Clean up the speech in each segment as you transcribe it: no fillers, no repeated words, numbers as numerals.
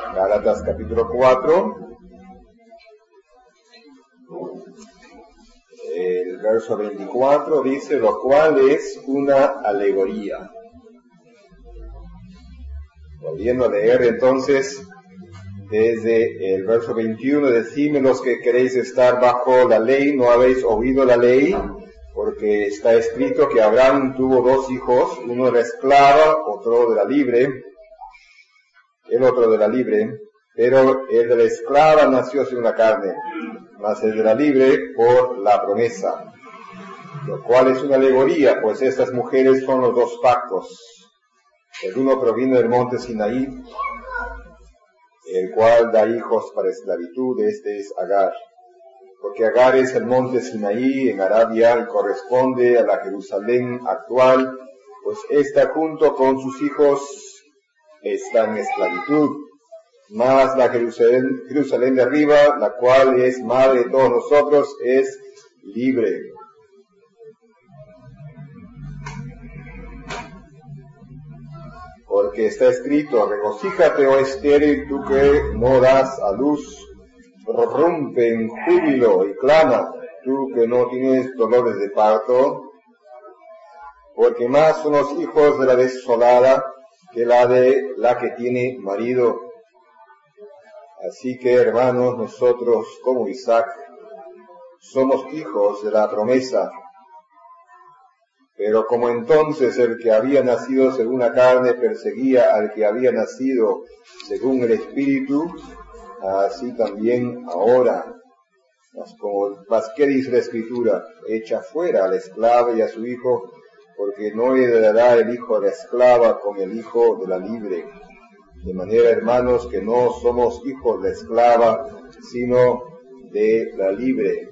Gálatas capítulo 4, el verso 24 dice, lo cual es una alegoría. Volviendo a leer entonces desde el verso 21, decidme los que queréis estar bajo la ley, ¿no habéis oído la ley? Porque está escrito que Abraham tuvo dos hijos, uno de la esclava, otro de la libre, el otro de la libre, pero el de la esclava nació según la carne, mas el de la libre por la promesa, lo cual es una alegoría, pues estas mujeres son los dos pactos. El uno proviene del monte Sinaí, el cual da hijos para esclavitud, este es Agar. Porque Agar es el monte Sinaí en Arabia y corresponde a la Jerusalén actual, pues ésta junto con sus hijos está en esclavitud. Mas la Jerusalén de arriba, la cual es madre de todos nosotros, es libre. Porque está escrito, regocíjate, oh estéril, tú que no das a luz, rompe en júbilo y clama, tú que no tienes dolores de parto, porque más son los hijos de la desolada que la de la que tiene marido. Así que, hermanos, nosotros, como Isaac, somos hijos de la promesa. Pero como entonces el que había nacido según la carne perseguía al que había nacido según el Espíritu, así también ahora. Mas ¿qué dice la Escritura? Echa fuera a la esclava y a su hijo, porque no heredará el hijo de la esclava con el hijo de la libre. De manera, hermanos, que no somos hijos de la esclava, sino de la libre.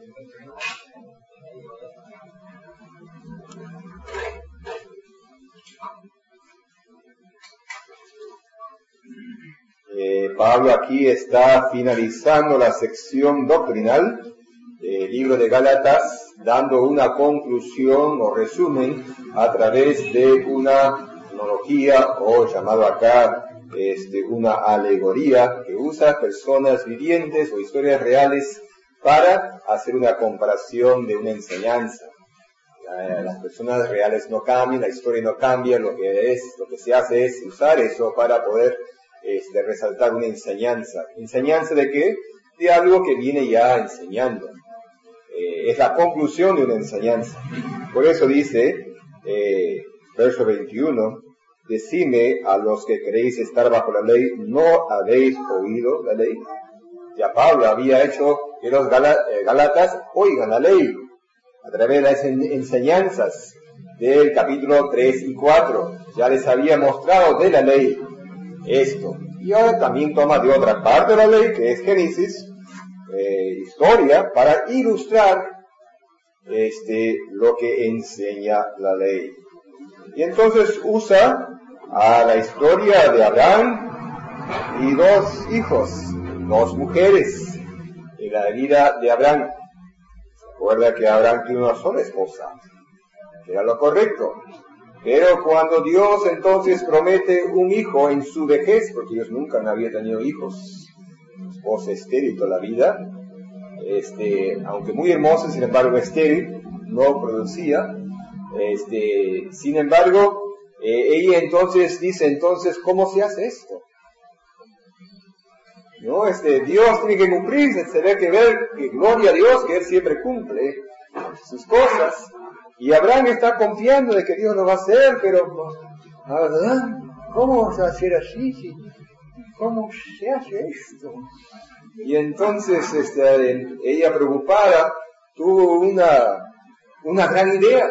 Pablo aquí está finalizando la sección doctrinal del libro de Gálatas, dando una conclusión o resumen a través de una analogía, o llamado acá una alegoría, que usa personas vivientes o historias reales para hacer una comparación de una enseñanza. Las personas reales no cambian, la historia no cambia, lo que se hace es usar eso para poder resaltar una enseñanza. ¿Enseñanza de qué? De algo que viene ya enseñando. Es la conclusión de una enseñanza. Por eso dice, verso 21, decime a los que queréis estar bajo la ley, ¿no habéis oído la ley? Ya Pablo había hecho que los Gálatas oigan la ley a través de las enseñanzas del capítulo 3 y 4. Ya les había mostrado de la ley esto. Y ahora también toma de otra parte de la ley, que es Génesis, historia, para ilustrar lo que enseña la ley. Y entonces usa a la historia de Abraham y dos hijos, dos mujeres, en la vida de Abraham. Recuerda que Abraham tiene una sola esposa, que era lo correcto. Pero cuando Dios entonces promete un hijo en su vejez, porque ellos nunca habían tenido hijos, esposa estéril toda la vida, aunque muy hermosa, sin embargo estéril, no producía, sin embargo, ella entonces dice, ¿cómo se hace esto? ¿No? Dios tiene que cumplir, se ve que ver, que gloria a Dios, que Él siempre cumple sus cosas. Y Abraham está confiando de que Dios lo va a hacer, pero, la verdad, ¿cómo vas a hacer así? ¿Cómo se hace esto? Y entonces, ella preocupada, tuvo una gran idea.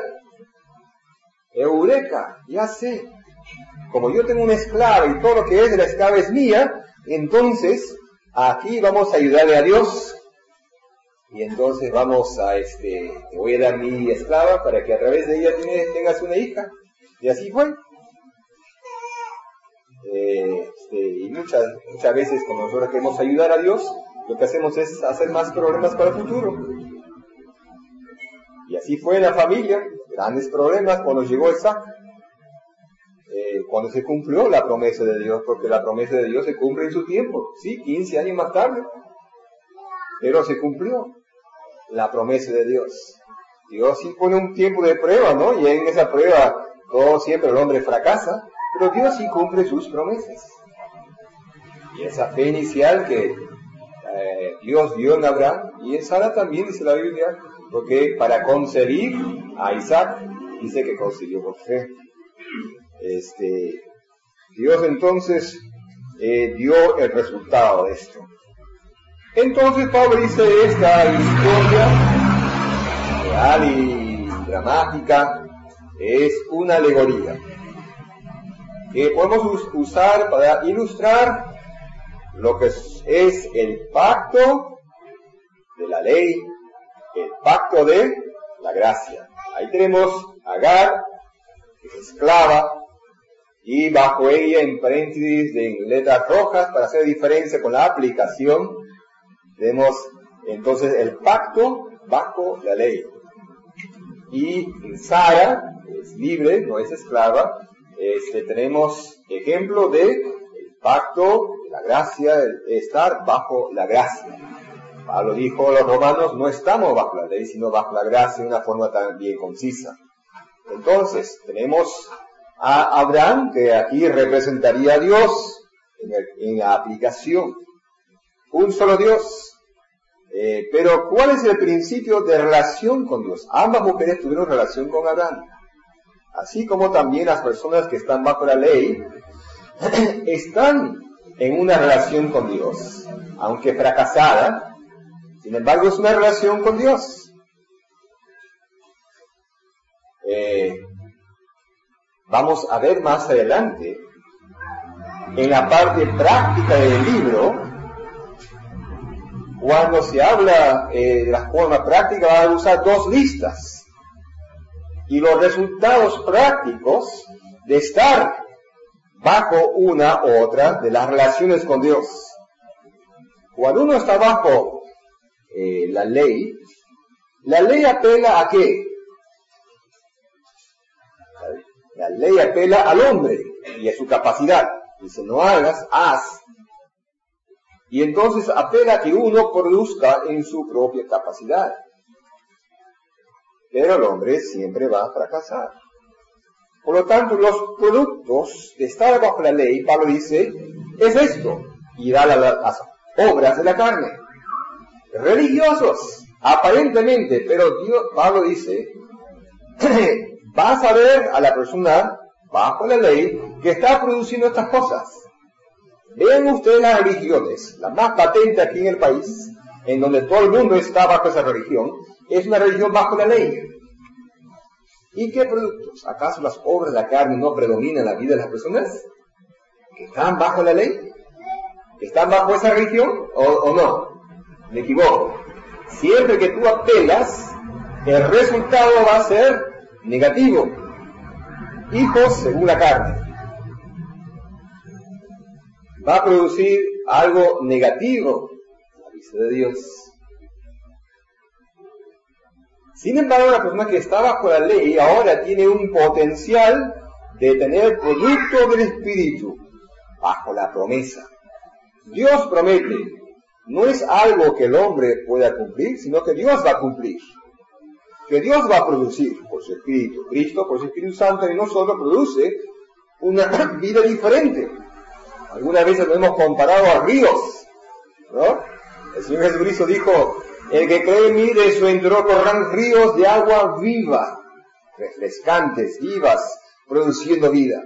Eureka, ya sé. Como yo tengo una esclava y todo lo que es de la esclava es mía, entonces, aquí vamos a ayudarle a Dios. Y entonces vamos a, te voy a dar mi esclava para que a través de ella tengas una hija. Y así fue. Y muchas veces cuando nosotros queremos ayudar a Dios, lo que hacemos es hacer más problemas para el futuro. Y así fue en la familia, grandes problemas cuando llegó Isaac. cuando se cumplió la promesa de Dios, porque la promesa de Dios se cumple en su tiempo, sí, 15 años más tarde, pero se cumplió la promesa de Dios. Dios sí pone un tiempo de prueba, ¿no? Y en esa prueba todo siempre el hombre fracasa, pero Dios sí cumple sus promesas. Y esa fe inicial que Dios dio en Abraham, y en Sara también dice la Biblia, porque para concebir a Isaac, dice que concibió por fe. Dios entonces dio el resultado de esto. Entonces Pablo dice esta historia real y dramática es una alegoría que podemos usar para ilustrar lo que es el pacto de la ley, el pacto de la gracia. Ahí tenemos a Agar, que es esclava, y bajo ella, en paréntesis de letras rojas, para hacer diferencia con la aplicación, tenemos entonces el pacto bajo la ley. Y en Sara, es libre, no es esclava, tenemos ejemplo de el pacto de la gracia, de estar bajo la gracia. Pablo dijo a los romanos, no estamos bajo la ley, sino bajo la gracia, de una forma tan bien concisa. Entonces, tenemos a Abraham, que aquí representaría a Dios en la aplicación. Un solo Dios. Pero, ¿cuál es el principio de relación con Dios? Ambas mujeres tuvieron relación con Abraham. Así como también las personas que están bajo la ley están en una relación con Dios, aunque fracasada, sin embargo es una relación con Dios. Vamos a ver más adelante, en la parte práctica del libro, cuando se habla de la forma práctica, va a usar dos listas. Y los resultados prácticos de estar bajo una u otra de las relaciones con Dios. Cuando uno está bajo la ley apela ¿a qué? La ley apela al hombre y a su capacidad. Dice, no hagas, haz. Y entonces apela a que uno produzca en su propia capacidad. Pero el hombre siempre va a fracasar. Por lo tanto, los productos de estar bajo la ley, Pablo dice, es esto. Y da las obras de la carne. Religiosos, aparentemente, pero Pablo dice, vas a ver a la persona bajo la ley que está produciendo estas cosas. Vean ustedes las religiones, la más patente aquí en el país, en donde todo el mundo está bajo esa religión, es una religión bajo la ley. ¿Y qué productos? ¿Acaso las obras de la carne no predominan en la vida de las personas que están bajo la ley? ¿Están bajo esa religión o no? Me equivoco. Siempre que tú apelas, el resultado va a ser negativo. Hijos según la carne. Va a producir algo negativo a la vista de Dios. Sin embargo, la persona que está bajo la ley ahora tiene un potencial de tener producto del Espíritu bajo la promesa. Dios promete, no es algo que el hombre pueda cumplir, sino que Dios va a cumplir. Que Dios va a producir por su Espíritu. Cristo, por su Espíritu Santo, en nosotros produce una vida diferente. Algunas veces lo hemos comparado a ríos, ¿no? El Señor Jesucristo dijo, el que cree en mí, de su interior correrán ríos de agua viva, refrescantes, vivas, produciendo vida.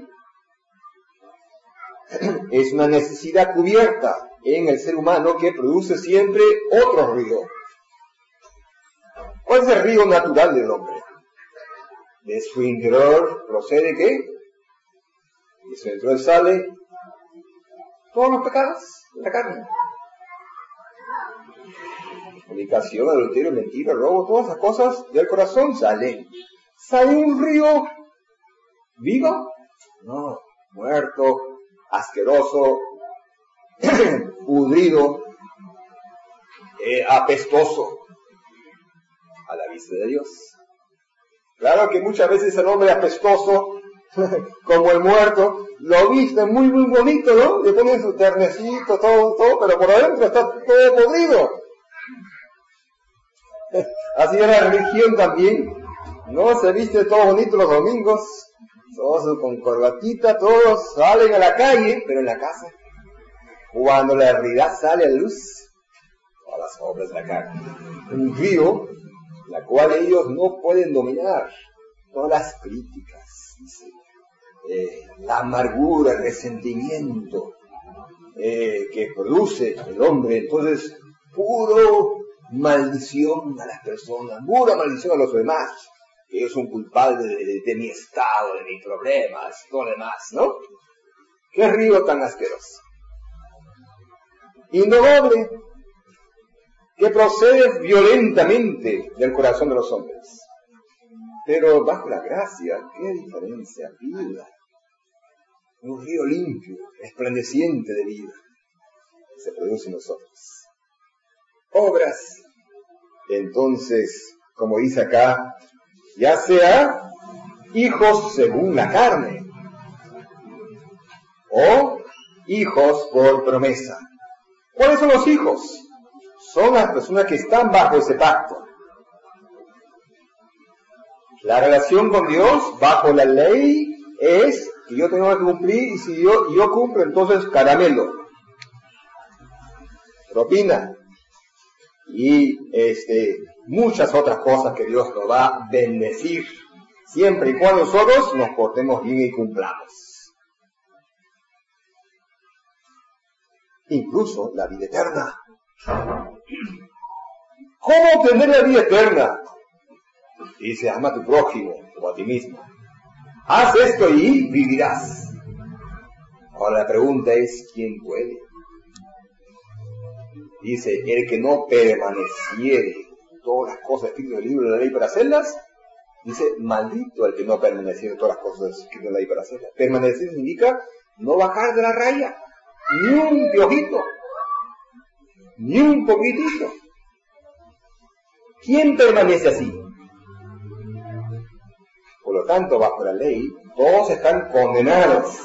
Es una necesidad cubierta en el ser humano que produce siempre otro río. ¿Cuál es el río natural del hombre? De su interior procede ¿qué? De su interior sale todos los pecados de la carne. Fornicación, adulterio, mentira, robo, todas esas cosas del corazón salen. ¿Sale un río vivo? No, muerto, asqueroso, pudrido, apestoso a la vista de Dios. Claro que muchas veces el hombre apestoso, como el muerto, lo viste muy, muy bonito, ¿no? Le ponen su ternecito, todo, pero por adentro está todo podrido. Así es la religión también. No se viste todo bonito los domingos, todos con corbatita, todos salen a la calle, pero en la casa, cuando la realidad sale a luz, todas las obras de la carne, un río, la cual ellos no pueden dominar, todas las críticas, la amargura, el resentimiento que produce el hombre, entonces puro maldición a las personas, pura maldición a los demás, que ellos son culpables de mi estado, de mis problemas, todo lo demás, ¿no? Qué río tan asqueroso, indomable, que procede violentamente del corazón de los hombres. Pero bajo la gracia, ¿qué diferencia? Vida. Un río limpio, resplandeciente de vida, se produce en nosotros. Obras, entonces, como dice acá, ya sea hijos según la carne, o hijos por promesa. ¿Cuáles son los hijos? Son las personas que están bajo ese pacto. La relación con Dios bajo la ley es que yo tengo que cumplir, y si yo cumplo, entonces caramelo, propina y muchas otras cosas que Dios nos va a bendecir siempre y cuando nosotros nos portemos bien y cumplamos. Incluso la vida eterna. ¿Cómo obtener la vida eterna? Dice, ama a tu prójimo como a ti mismo. Haz esto y vivirás. Ahora la pregunta es, ¿quién puede? Dice, el que no permaneciere todas las cosas escritas en el libro de la ley para hacerlas, dice, maldito el que no permaneciere todas las cosas escritas en la ley para hacerlas. Permanecer significa no bajar de la raya, ni un piojito, ni un poquitito. ¿Quién permanece así? Por lo tanto, bajo la ley, todos están condenados.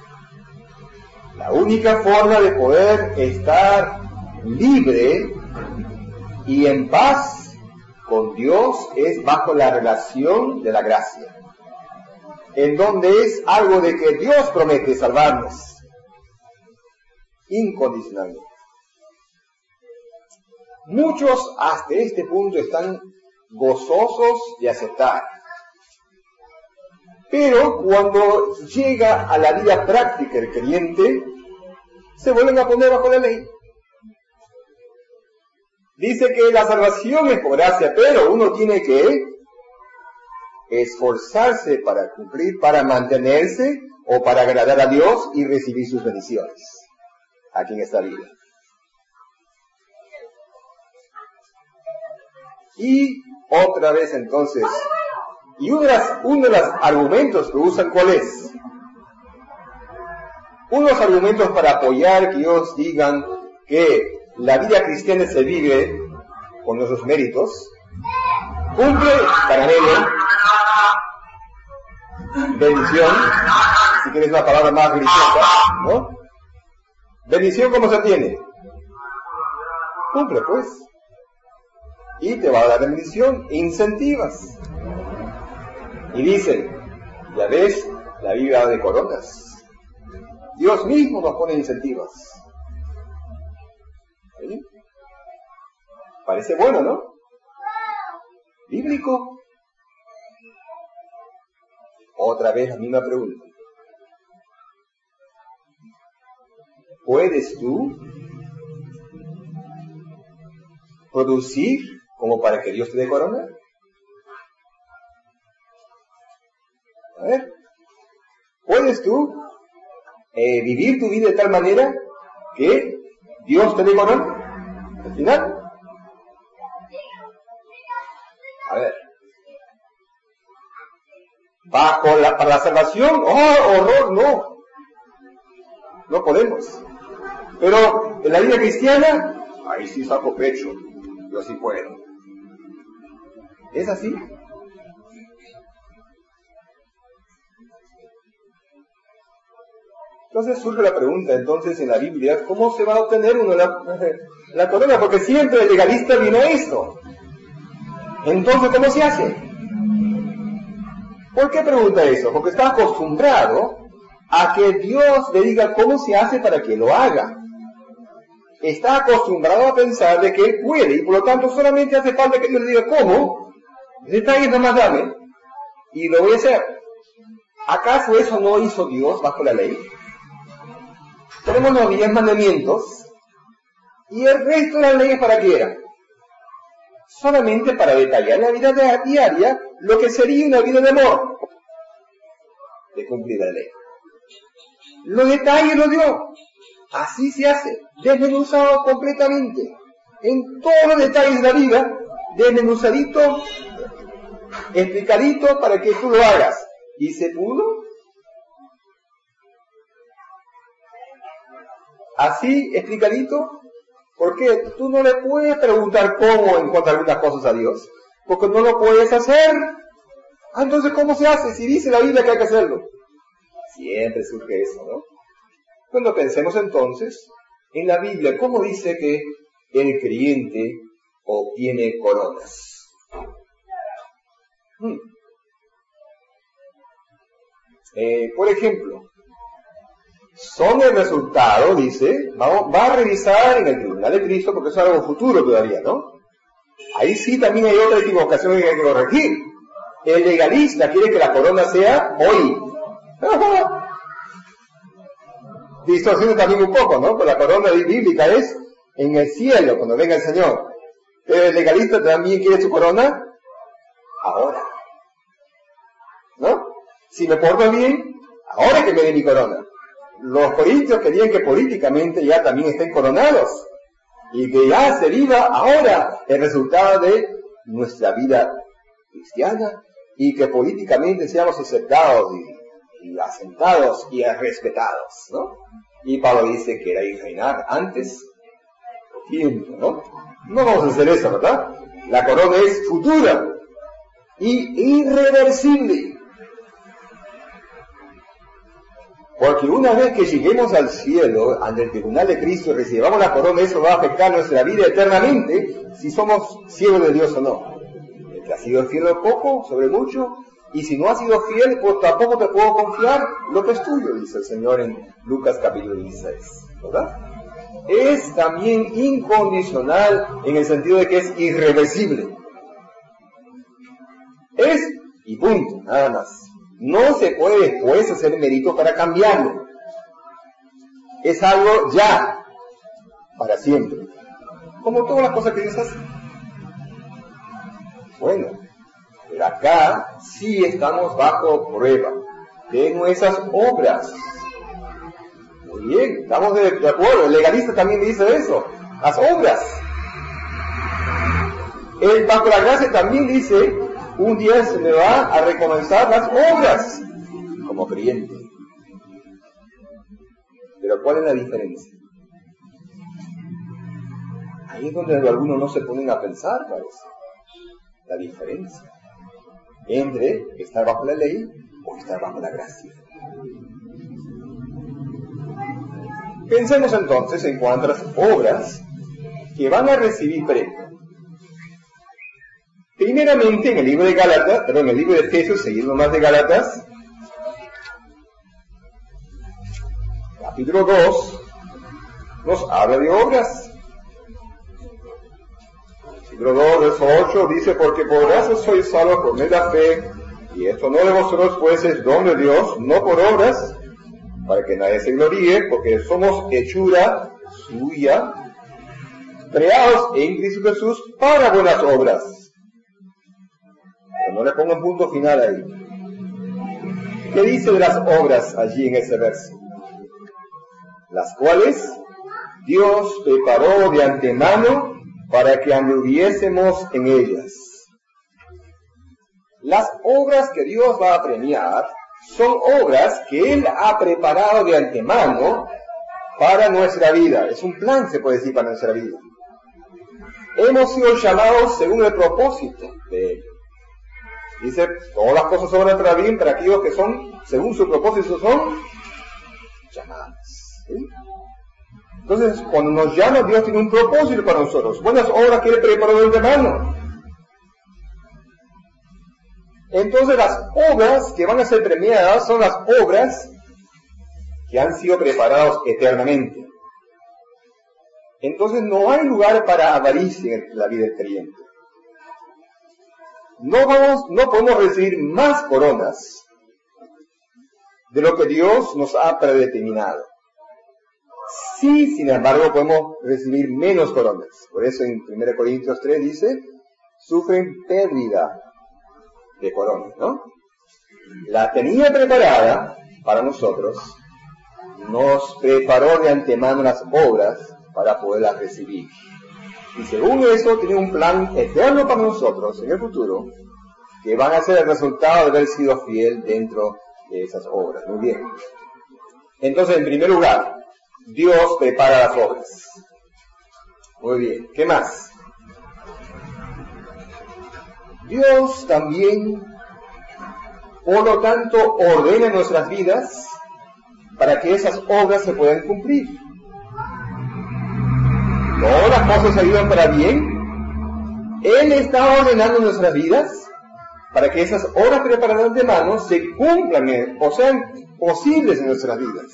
La única forma de poder estar libre y en paz con Dios es bajo la relación de la gracia, en donde es algo de que Dios promete salvarnos incondicionalmente. Muchos hasta este punto están gozosos de aceptar, pero cuando llega a la vida práctica el creyente, se vuelven a poner bajo la ley. Dice que la salvación es por gracia, pero uno tiene que esforzarse para cumplir, para mantenerse o para agradar a Dios y recibir sus bendiciones aquí en esta vida. Y otra vez entonces, y uno de los argumentos que usan, ¿cuál es? Unos argumentos para apoyar que ellos digan que la vida cristiana se vive con nuestros méritos, cumple caramelo, bendición, si quieres una palabra más religiosa, ¿no? Bendición, ¿cómo se tiene? Cumple, pues. Y te va a dar bendición, incentivas. Y dicen, ya ves, la vida de coronas. Dios mismo nos pone incentivas. ¿Sí? Parece bueno, ¿no? Bíblico. Otra vez la misma pregunta. ¿Puedes tú producir como para que Dios te dé corona? A ver, ¿puedes tú vivir tu vida de tal manera que Dios te dé corona al final? A ver, para la salvación, ¡oh, horror! No podemos. Pero en la vida cristiana, ahí sí saco pecho, yo sí puedo. ¿Es así? Entonces surge la pregunta, entonces en la Biblia, ¿cómo se va a obtener uno la corona? Porque siempre el legalista viene a esto. Entonces, ¿cómo se hace? ¿Por qué pregunta eso? Porque está acostumbrado a que Dios le diga cómo se hace para que lo haga. Está acostumbrado a pensar de que él puede, y por lo tanto solamente hace falta que Dios le diga cómo, detalles nomás dame, y lo voy a hacer. ¿Acaso eso no hizo Dios bajo la ley? Tenemos los 10 mandamientos, y el resto de las leyes ¿para qué era? Solamente para detallar la vida diaria lo que sería una vida de amor, de cumplir la ley. Los detalles lo dio. Así se hace, desmenuzado completamente. En todos los detalles de la vida, desmenuzadito, explicadito para que tú lo hagas. ¿Y se pudo? Así, explicadito. Porque tú no le puedes preguntar cómo en cuanto a algunas cosas a Dios, porque no lo puedes hacer. Entonces, ¿cómo se hace? Si dice la Biblia que hay que hacerlo. Siempre surge eso, ¿no? Cuando pensemos entonces en la Biblia, ¿cómo dice que el creyente obtiene coronas? Por ejemplo, son el resultado, dice, va a revisar en el tribunal de Cristo, porque eso es algo futuro todavía, ¿no? Ahí sí también hay otra equivocación que hay que corregir. El legalista quiere que la corona sea hoy. Distorsiona también un poco, ¿no? Pues la corona bíblica es en el cielo, cuando venga el Señor. Pero el legalista también quiere su corona ahora. ¿No? Si me porto bien, ahora que me dé mi corona. Los corintios querían que políticamente ya también estén coronados y que ya se viva ahora el resultado de nuestra vida cristiana y que políticamente seamos aceptados y asentados y respetados, ¿no? Y Pablo dice que era ir reinar antes tiempo, ¿no? No vamos a hacer eso, ¿verdad? La corona es futura y irreversible. Porque una vez que lleguemos al cielo, ante el tribunal de Cristo, y recibamos la corona, eso va a afectar nuestra vida eternamente, si somos siervos de Dios o no. El que ha sido fiel sobre poco, sobre mucho, y si no ha sido fiel, pues tampoco te puedo confiar lo que es tuyo, dice el Señor en Lucas capítulo 16, ¿verdad? Es también incondicional en el sentido de que es irreversible. Es, y punto, nada más. No se puede después hacer mérito para cambiarlo. Es algo ya, para siempre. Como todas las cosas que Dios hace. Bueno, pero acá sí estamos bajo prueba de nuestras obras. Muy bien, estamos de acuerdo. El legalista también dice eso. Las obras. El bajo la gracia también dice, un día se me va a recomenzar las obras como creyente. Pero ¿cuál es la diferencia? Ahí es donde algunos no se ponen a pensar, parece. La diferencia entre estar bajo la ley o estar bajo la gracia. Pensemos entonces en cuanto a las obras que van a recibir premio. Primeramente en el libro de Gálatas, en el libro de Efesios, seguimos más de Gálatas, capítulo 2, nos habla de obras. Capítulo 2, verso 8, dice, porque por gracia sois salvos por medio de la fe, y esto no de vosotros, pues es don de Dios, no por obras, para que nadie se gloríe, porque somos hechura suya, creados en Cristo Jesús para buenas obras. Pero no le pongo un punto final ahí. ¿Qué dice de las obras allí en ese verso? Las cuales Dios preparó de antemano para que anduviésemos en ellas. Las obras que Dios va a premiar son obras que Él ha preparado de antemano para nuestra vida. Es un plan, se puede decir, para nuestra vida. Hemos sido llamados según el propósito de Él. Dice, todas las cosas obran para bien para aquellos que son, según su propósito, son llamadas. ¿Sí? Entonces, cuando nos llama, Dios tiene un propósito para nosotros. Buenas obras quiere preparar de antemano. Entonces, las obras que van a ser premiadas son las obras que han sido preparadas eternamente. Entonces, no hay lugar para avaricia en la vida del creyente. No podemos recibir más coronas de lo que Dios nos ha predeterminado. Sí, sin embargo, podemos recibir menos coronas. Por eso en 1 Corintios 3 dice, sufren pérdida de coronas, ¿no? La tenía preparada para nosotros, nos preparó de antemano las obras para poderlas recibir. Y según eso, tiene un plan eterno para nosotros en el futuro, que van a ser el resultado de haber sido fiel dentro de esas obras. Muy bien. Entonces, en primer lugar, Dios prepara las obras. Muy bien. ¿Qué más? Dios también, por lo tanto, ordena nuestras vidas para que esas obras se puedan cumplir. Todas las cosas ayudan para bien. Él está ordenando nuestras vidas para que esas obras preparadas de antemano se cumplan o sean posibles en nuestras vidas.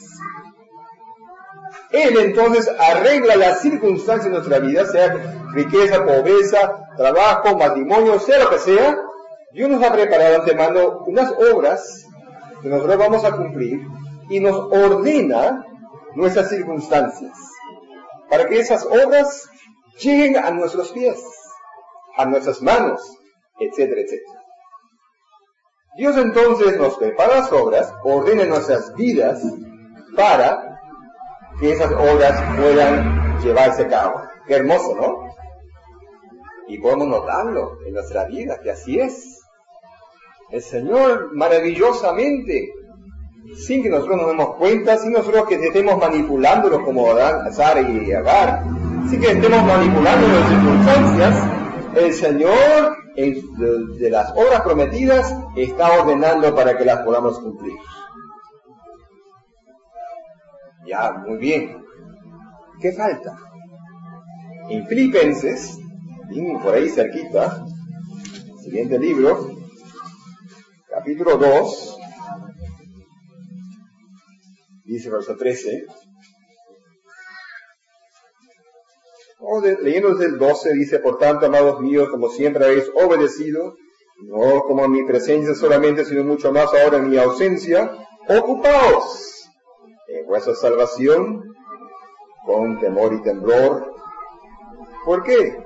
Él entonces arregla las circunstancias de nuestra vida, sea riqueza, pobreza, trabajo, matrimonio, sea lo que sea. Dios nos ha preparado de antemano unas obras que nosotros vamos a cumplir y nos ordena nuestras circunstancias para que esas obras lleguen a nuestros pies, a nuestras manos, etcétera, etcétera. Dios entonces nos prepara las obras, ordena nuestras vidas para que esas obras puedan llevarse a cabo. Qué hermoso, ¿no? Y podemos notarlo en nuestra vida, que así es. El Señor maravillosamente, sin que nosotros nos demos cuenta, sin nosotros que estemos manipulándolos como Adán, Sara y Agar, sin que estemos manipulando las circunstancias, el Señor de las obras prometidas está ordenando para que las podamos cumplir. Ya, muy bien. ¿Qué falta? En Filipenses, por ahí cerquita, siguiente libro, capítulo 2, dice verso 13, leyendo desde el 12, dice, por tanto, amados míos, como siempre habéis obedecido, no como en mi presencia solamente, sino mucho más ahora en mi ausencia, ocupaos en vuestra salvación con temor y temblor. ¿Por qué?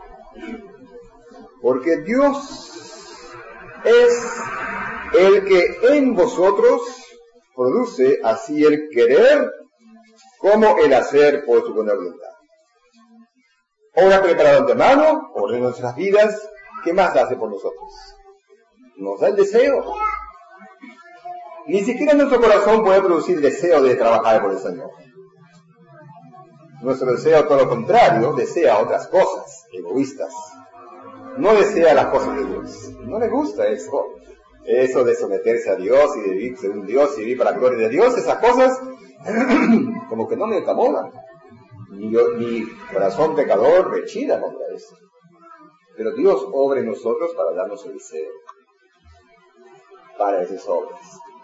Porque Dios es el que en vosotros produce así el querer como el hacer por su buena voluntad. Obra preparada de antemano, ordena nuestras vidas. ¿Qué más hace por nosotros? Nos da el deseo. Ni siquiera nuestro corazón puede producir deseo de trabajar por el Señor. Nuestro deseo, todo lo contrario, desea otras cosas egoístas. No desea las cosas de Dios. No le gusta eso. Eso de someterse a Dios y de vivir según Dios y vivir para la gloria de Dios, esas cosas como que no me incomodan. Mi corazón pecador rechina contra eso. Pero Dios obra en nosotros para darnos el deseo para esas obras.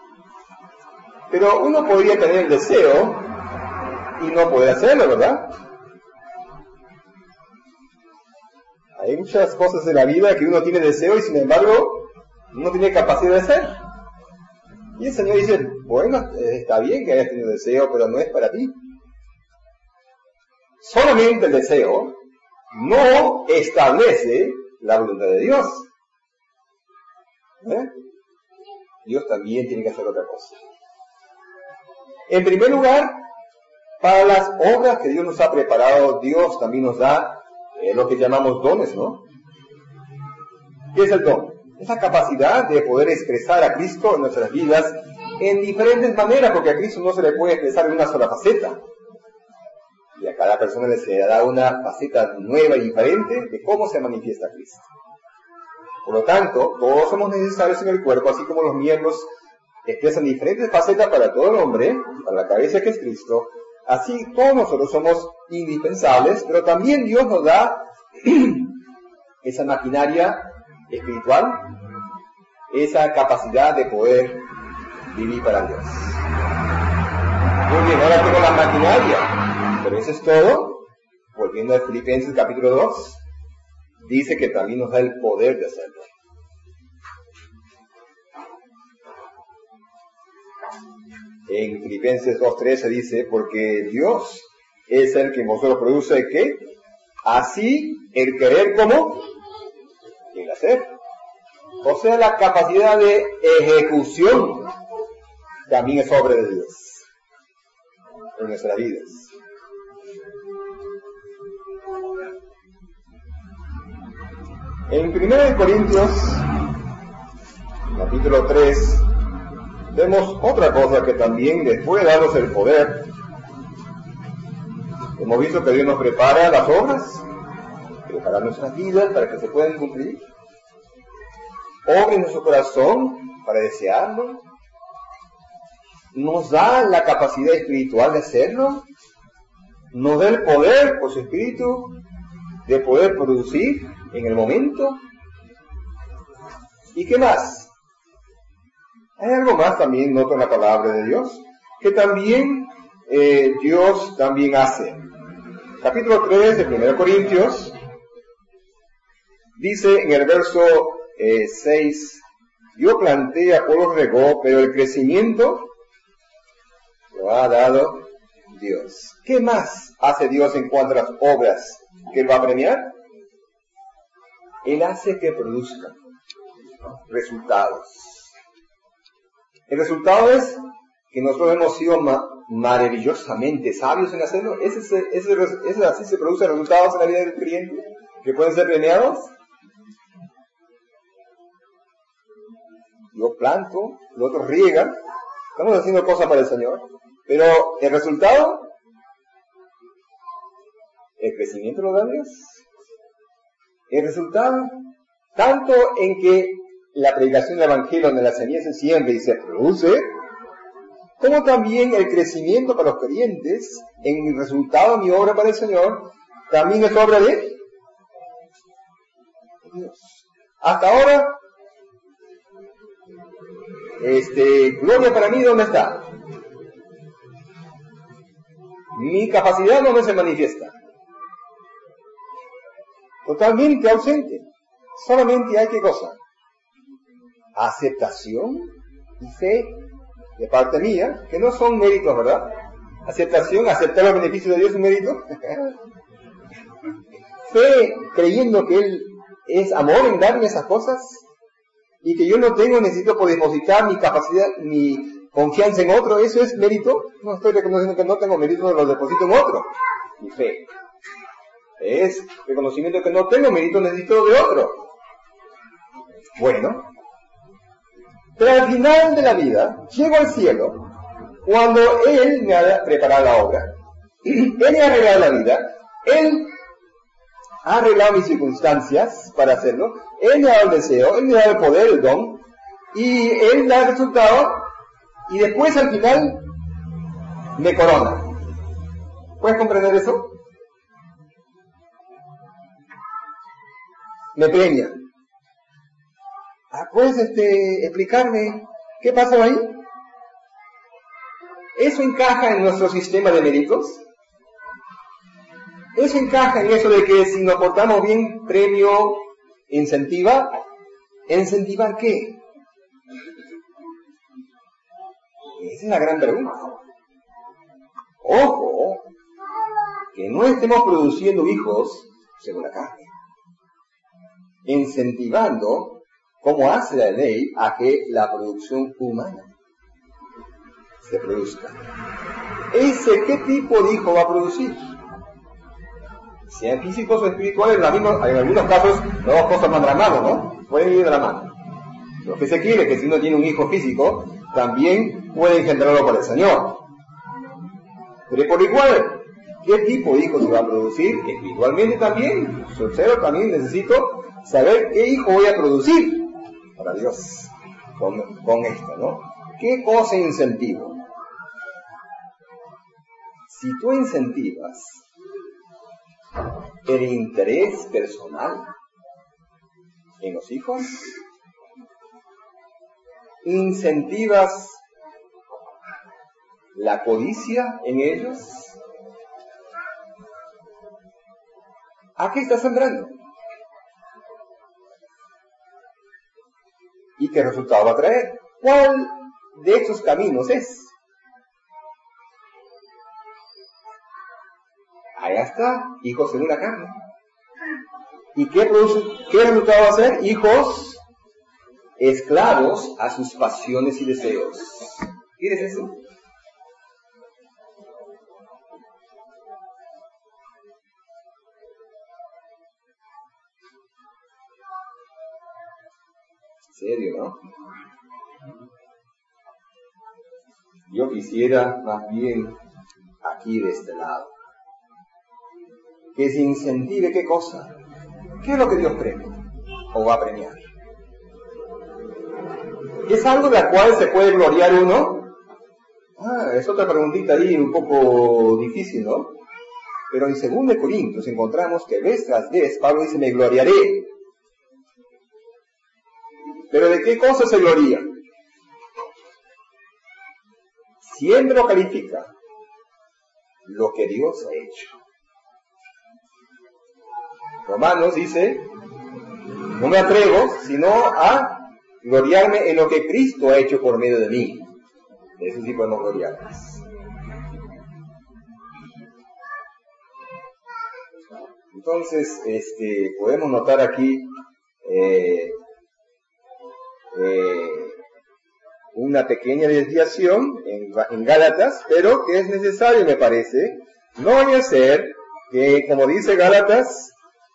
Pero uno podría tener el deseo y no poder hacerlo, ¿verdad? Hay muchas cosas en la vida que uno tiene deseo y sin embargo no tiene capacidad de hacer. Y el Señor dice, bueno, está bien que hayas tenido deseo, pero no es para ti. Solamente el deseo no establece la voluntad de Dios. Dios también tiene que hacer otra cosa. En primer lugar, para las obras que Dios nos ha preparado, Dios también nos da lo que llamamos dones, ¿no? ¿Qué es el don? Es la capacidad de poder expresar a Cristo en nuestras vidas en diferentes maneras, porque a Cristo no se le puede expresar en una sola faceta. Y a cada persona se le da una faceta nueva y diferente de cómo se manifiesta Cristo. Por lo tanto, todos somos necesarios en el cuerpo, así como los miembros expresan diferentes facetas para todo el hombre, para la cabeza que es Cristo. Así todos nosotros somos indispensables, pero también Dios nos da esa maquinaria espiritual, esa capacidad de poder vivir para Dios. Muy bien, ahora tengo la maquinaria, pero eso es todo. Volviendo a Filipenses capítulo 2, dice que también nos da el poder de hacerlo. En Filipenses 2:13 dice, porque Dios es el que en vosotros produce, ¿qué? Así el querer como el hacer. O sea, la capacidad de ejecución también es obra de Dios en nuestras vidas. En 1 Corintios, capítulo 3, vemos otra cosa que también les puede darnos el poder. Hemos visto que Dios nos prepara las obras, prepara nuestras vidas para que se puedan cumplir. Obra en nuestro corazón para desearlo. Nos da la capacidad espiritual de hacerlo. Nos da el poder por su espíritu de poder producir en el momento. ¿Y qué más? Hay algo más también, noto en la palabra de Dios, que también Dios también hace. Capítulo 3 de 1 Corintios, dice en el verso 6, yo planté, Apolo regó, pero el crecimiento lo ha dado Dios. ¿Qué más hace Dios en cuanto a las obras que Él va a premiar? Él hace que produzcan resultados. El resultado es que nosotros hemos sido maravillosamente sabios en hacerlo. ¿Así se producen resultados en la vida del creyente que pueden ser premiados? Yo planto, los otros riegan, estamos haciendo cosas para el Señor, pero el resultado, el crecimiento lo da Dios. El resultado, tanto en que la predicación del Evangelio donde la semilla se siembra y se produce, como también el crecimiento para los creyentes, en el resultado de mi obra para el Señor, también es obra de Dios. Hasta ahora, gloria para mí, ¿dónde está? Mi capacidad no se manifiesta. Totalmente ausente. Solamente hay ¿qué cosa? Aceptación y fe de parte mía, que no son méritos, ¿verdad? Aceptación, aceptar los beneficios de Dios es un mérito. Fe, creyendo que Él es amor en darme esas cosas, y que yo no necesito por depositar mi capacidad, mi confianza en otro, ¿eso es mérito? No estoy reconociendo que no tengo mérito, los deposito en otro. Mi fe es reconocimiento que no tengo mérito, necesito de otro. Bueno, pero al final de la vida, llego al cielo, cuando Él me ha preparado la obra, Él me ha arreglado la vida, Él ha arreglado mis circunstancias para hacerlo, Él me ha dado el deseo, Él me ha dado el poder, el don, y Él me da el resultado, y después al final me corona. ¿Puedes comprender eso? Me premia. ¿Puedes explicarme qué pasó ahí? ¿Eso encaja en nuestro sistema de méritos? ¿Eso encaja en eso de que si nos portamos bien, premio incentiva? ¿Incentivar qué? Esa es la gran pregunta. Ojo, que no estemos produciendo hijos según la carne, incentivando, como hace la ley, a que la producción humana se produzca. ¿Qué tipo de hijo va a producir? Sean físicos o espirituales, en algunos casos, las dos cosas van de la mano, ¿no? Pueden ir de la mano. Lo que se quiere es que si uno tiene un hijo físico, también puede engendrarlo por el Señor. Pero por igual, ¿qué tipo de hijo se va a producir? Espiritualmente también, sincero, también necesito saber qué hijo voy a producir para Dios con esto, ¿no? ¿Qué cosa incentivo? Si tú incentivas el interés personal en los hijos, incentivas la codicia en ellos, ¿a qué estás sembrando? ¿Y qué resultado va a traer? ¿Cuál de estos caminos es? Allá está, hijos según la carne. ¿Y qué resultado va a ser? Hijos esclavos a sus pasiones y deseos. ¿Quieres eso? Serio, ¿no? Yo quisiera más bien aquí de este lado que se incentive ¿qué cosa? ¿Qué es lo que Dios premia o va a premiar? ¿Es algo de la cual se puede gloriar uno? Es otra preguntita ahí un poco difícil, ¿no? Pero en 2 Corintios encontramos que vez tras vez Pablo dice, me gloriaré. ¿Pero de qué cosa se gloria? Siempre lo califica lo que Dios ha hecho. Romanos dice, no me atrevo sino a gloriarme en lo que Cristo ha hecho por medio de mí. De eso sí podemos gloriarnos. Entonces, podemos notar aquí una pequeña desviación en Gálatas, pero que es necesario, me parece. No vaya a ser que, como dice Gálatas,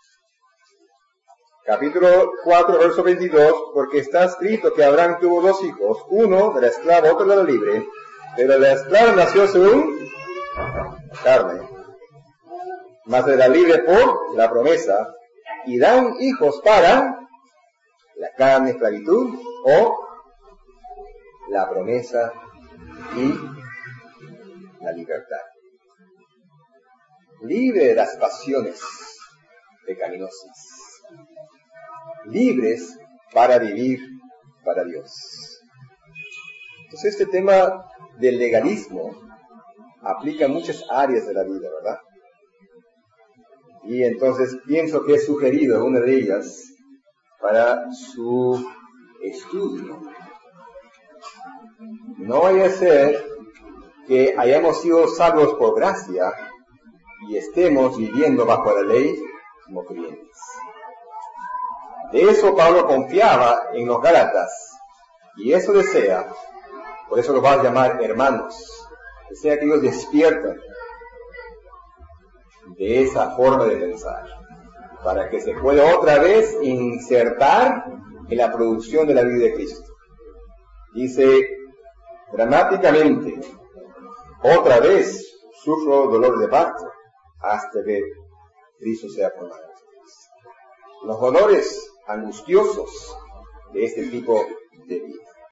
capítulo 4, verso 22, porque está escrito que Abraham tuvo 2 hijos, uno de la esclava, otro de la libre, pero la esclava nació según carne, mas de la libre por la promesa, y dan hijos para la carne, esclavitud, o la promesa y la libertad. Libre de las pasiones pecaminosas. Libres para vivir para Dios. Entonces este tema del legalismo aplica en muchas áreas de la vida, ¿verdad? Y entonces pienso que he sugerido una de ellas para su estudio. No vaya a ser que hayamos sido salvos por gracia y estemos viviendo bajo la ley como creyentes. De eso Pablo confiaba en los Gálatas, y eso desea, por eso los va a llamar hermanos, desea que ellos despierten de esa forma de pensar, para que se pueda otra vez insertar en la producción de la vida de Cristo. Dice dramáticamente, otra vez sufro dolor de parto hasta que Cristo sea formado. Los dolores angustiosos de este tipo de vida.